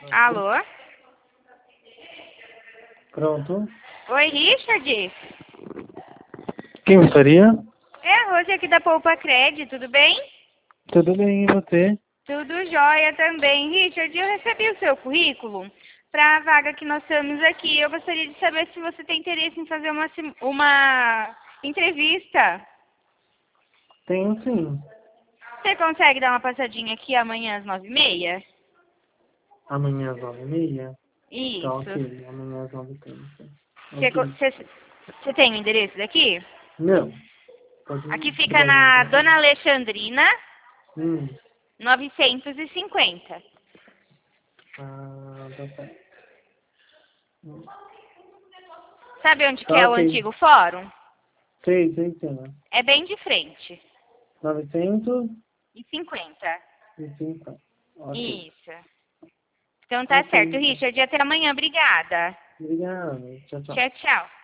Alô? Pronto. Oi, Richard? Quem gostaria? É a Rose aqui da Poupa Cred, tudo bem? Tudo bem, e você? Tudo jóia também. Richard, eu recebi o seu currículo para a vaga que nós temos aqui. Eu gostaria de saber se você tem interesse em fazer uma entrevista. Tenho sim. Você consegue dar uma passadinha aqui amanhã às 9h30? Amanhã às 9h30? Tá Isso. ok, amanhã às 9h30. Você, Ok. você tem o endereço daqui? Não, pode Aqui me fica dar o na endereço. Dona Alexandrina, Hum. 950. Ah, tá certo. Hum. Sabe onde que Tá é o ok. antigo fórum? Sei, sim. É bem de frente. 950. E 50. Ok. Isso. Então tá Ok, certo, então. Richard. Até amanhã. Obrigada. Obrigado. Tchau, tchau. Tchau, tchau.